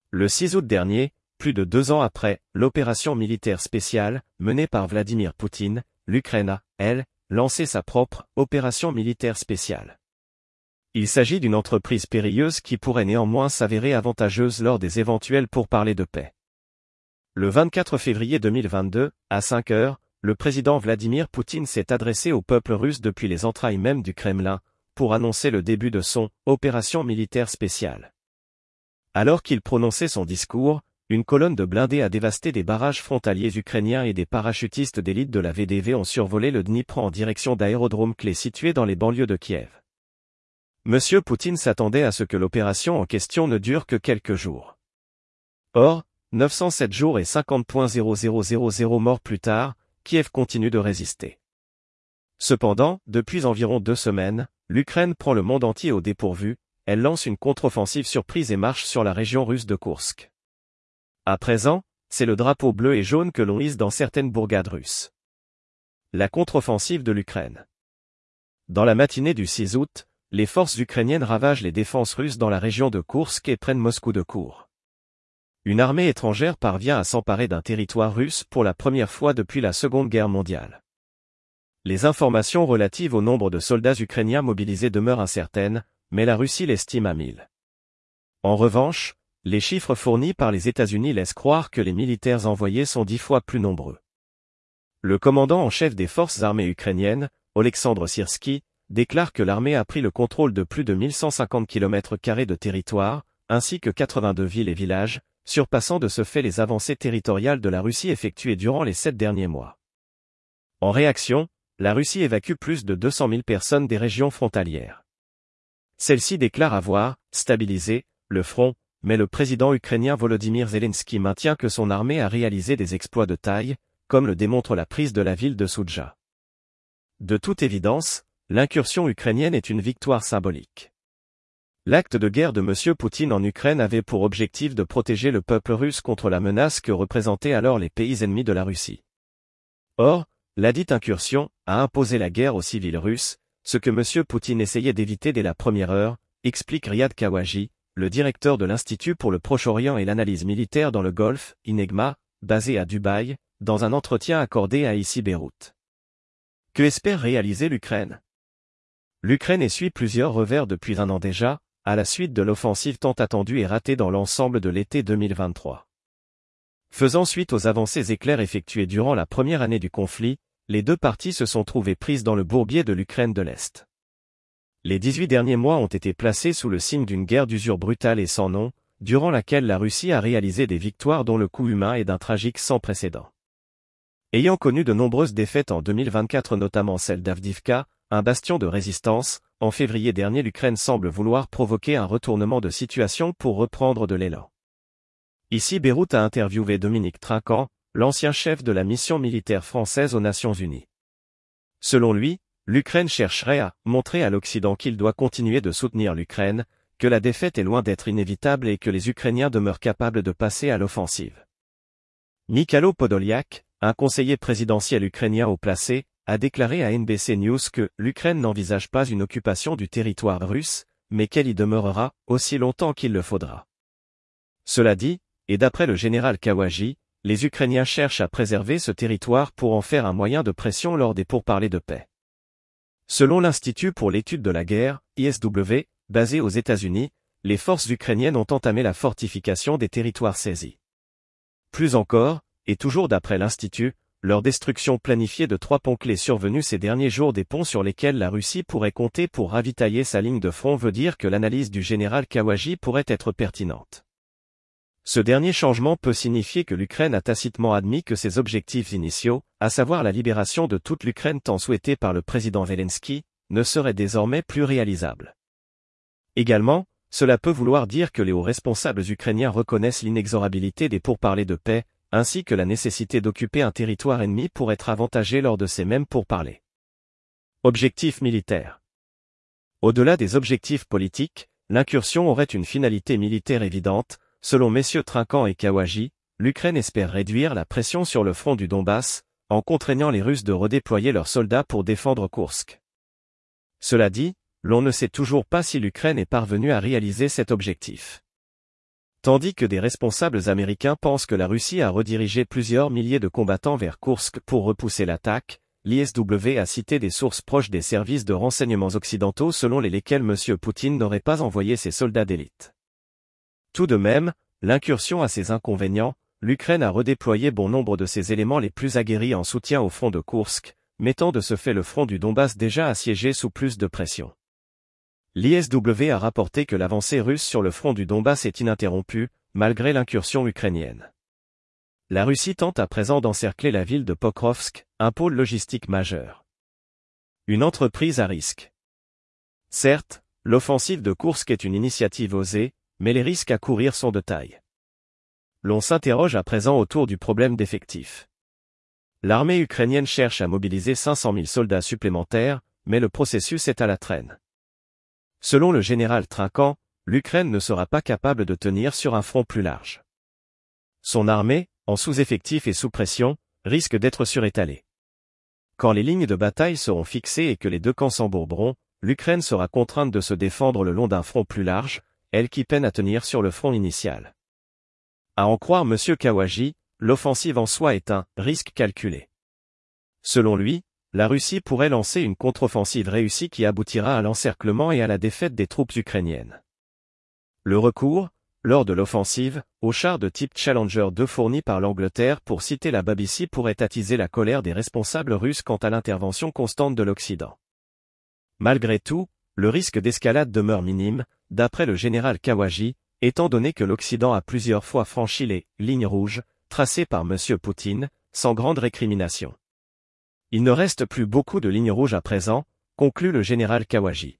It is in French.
Le 6 août dernier, plus de 2 ans après l'opération militaire spéciale menée par Vladimir Poutine, l'Ukraine a, elle, lancé sa propre opération militaire spéciale. Il s'agit d'une entreprise périlleuse qui pourrait néanmoins s'avérer avantageuse lors des éventuels pourparlers de paix. Le 24 février 2022, à 5 heures, le président Vladimir Poutine s'est adressé au peuple russe depuis les entrailles même du Kremlin, pour annoncer le début de son opération militaire spéciale. Alors qu'il prononçait son discours, une colonne de blindés a dévasté des barrages frontaliers ukrainiens et des parachutistes d'élite de la VDV ont survolé le Dnipro en direction d'aérodromes clés situés dans les banlieues de Kiev. Monsieur Poutine s'attendait à ce que l'opération en question ne dure que quelques jours. Or, 907 jours et 50,0000 morts plus tard, Kiev continue de résister. Cependant, depuis environ 2 semaines, l'Ukraine prend le monde entier au dépourvu, elle lance une contre-offensive surprise et marche sur la région russe de Koursk. À présent, c'est le drapeau bleu et jaune que l'on hisse dans certaines bourgades russes. La contre-offensive de l'Ukraine. Dans la matinée du 6 août, les forces ukrainiennes ravagent les défenses russes dans la région de Koursk et prennent Moscou de court. Une armée étrangère parvient à s'emparer d'un territoire russe pour la première fois depuis la Seconde Guerre mondiale. Les informations relatives au nombre de soldats ukrainiens mobilisés demeurent incertaines, mais la Russie l'estime à 1000. En revanche, les chiffres fournis par les États-Unis laissent croire que les militaires envoyés sont 10 fois plus nombreux. Le commandant en chef des forces armées ukrainiennes, Oleksandr Syrski, déclare que l'armée a pris le contrôle de plus de 1150 km² de territoire, ainsi que 82 villes et villages, surpassant de ce fait les avancées territoriales de la Russie effectuées durant les 7 derniers mois. En réaction, la Russie évacue plus de 200 000 personnes des régions frontalières. Celle-ci déclare avoir stabilisé le front, mais le président ukrainien Volodymyr Zelensky maintient que son armée a réalisé des exploits de taille, comme le démontre la prise de la ville de Soudja. De toute évidence, l'incursion ukrainienne est une victoire symbolique. L'acte de guerre de M. Poutine en Ukraine avait pour objectif de protéger le peuple russe contre la menace que représentaient alors les pays ennemis de la Russie. Or, ladite incursion a imposé la guerre aux civils russes, ce que M. Poutine essayait d'éviter dès la première heure, explique Riyad Kawaji, le directeur de l'Institut pour le Proche-Orient et l'analyse militaire dans le Golfe, INEGMA, basé à Dubaï, dans un entretien accordé à ICI Beyrouth. Que espère réaliser l'Ukraine ? L'Ukraine essuie plusieurs revers depuis un an déjà, à la suite de l'offensive tant attendue et ratée dans l'ensemble de l'été 2023. Faisant suite aux avancées éclairs effectuées durant la première année du conflit, les deux parties se sont trouvées prises dans le bourbier de l'Ukraine de l'Est. Les 18 derniers mois ont été placés sous le signe d'une guerre d'usure brutale et sans nom, durant laquelle la Russie a réalisé des victoires dont le coût humain est d'un tragique sans précédent. Ayant connu de nombreuses défaites en 2024, notamment celle d'Avdivka, un bastion de résistance, en février dernier l'Ukraine semble vouloir provoquer un retournement de situation pour reprendre de l'élan. Ici Beyrouth a interviewé Dominique Trinquant, l'ancien chef de la mission militaire française aux Nations Unies. Selon lui, l'Ukraine chercherait à montrer à l'Occident qu'il doit continuer de soutenir l'Ukraine, que la défaite est loin d'être inévitable et que les Ukrainiens demeurent capables de passer à l'offensive. Mykhailo Podolyak, un conseiller présidentiel ukrainien haut placé, a déclaré à NBC News que l'Ukraine n'envisage pas une occupation du territoire russe, mais qu'elle y demeurera aussi longtemps qu'il le faudra. Cela dit, et d'après le général Kawaji, les Ukrainiens cherchent à préserver ce territoire pour en faire un moyen de pression lors des pourparlers de paix. Selon l'Institut pour l'étude de la guerre, ISW, basé aux États-Unis, les forces ukrainiennes ont entamé la fortification des territoires saisis. Plus encore, et toujours d'après l'Institut, leur destruction planifiée de 3 ponts clés survenus ces derniers jours, des ponts sur lesquels la Russie pourrait compter pour ravitailler sa ligne de front, veut dire que l'analyse du général Kawaji pourrait être pertinente. Ce dernier changement peut signifier que l'Ukraine a tacitement admis que ses objectifs initiaux, à savoir la libération de toute l'Ukraine tant souhaitée par le président Zelensky, ne seraient désormais plus réalisables. Également, cela peut vouloir dire que les hauts responsables ukrainiens reconnaissent l'inexorabilité des pourparlers de paix, ainsi que la nécessité d'occuper un territoire ennemi pour être avantagé lors de ces mêmes pourparlers. Objectifs militaires. Au-delà des objectifs politiques, l'incursion aurait une finalité militaire évidente. Selon messieurs Trinquant et Kawaji, l'Ukraine espère réduire la pression sur le front du Donbass, en contraignant les Russes de redéployer leurs soldats pour défendre Koursk. Cela dit, l'on ne sait toujours pas si l'Ukraine est parvenue à réaliser cet objectif. Tandis que des responsables américains pensent que la Russie a redirigé plusieurs milliers de combattants vers Koursk pour repousser l'attaque, l'ISW a cité des sources proches des services de renseignements occidentaux selon lesquelles M. Poutine n'aurait pas envoyé ses soldats d'élite. Tout de même, l'incursion a ses inconvénients, l'Ukraine a redéployé bon nombre de ses éléments les plus aguerris en soutien au front de Koursk, mettant de ce fait le front du Donbass déjà assiégé sous plus de pression. L'ISW a rapporté que l'avancée russe sur le front du Donbass est ininterrompue, malgré l'incursion ukrainienne. La Russie tente à présent d'encercler la ville de Pokrovsk, un pôle logistique majeur. Une entreprise à risque. Certes, l'offensive de Koursk est une initiative osée, mais les risques à courir sont de taille. L'on s'interroge à présent autour du problème d'effectifs. L'armée ukrainienne cherche à mobiliser 500 000 soldats supplémentaires, mais le processus est à la traîne. Selon le général Trinquant, l'Ukraine ne sera pas capable de tenir sur un front plus large. Son armée, en sous-effectif et sous pression, risque d'être surétalée. Quand les lignes de bataille seront fixées et que les deux camps s'embourberont, l'Ukraine sera contrainte de se défendre le long d'un front plus large, elle qui peine à tenir sur le front initial. À en croire M. Khawaji, l'offensive en soi est un « risque calculé ». Selon lui, la Russie pourrait lancer une contre-offensive réussie qui aboutira à l'encerclement et à la défaite des troupes ukrainiennes. Le recours, lors de l'offensive, aux chars de type Challenger 2 fournis par l'Angleterre pour citer la BBC pourrait attiser la colère des responsables russes quant à l'intervention constante de l'Occident. Malgré tout, le risque d'escalade demeure minime, d'après le général Khawaji, étant donné que l'Occident a plusieurs fois franchi les « lignes rouges » tracées par M. Poutine, sans grande récrimination. Il ne reste plus beaucoup de lignes rouges à présent, conclut le général Khawaji.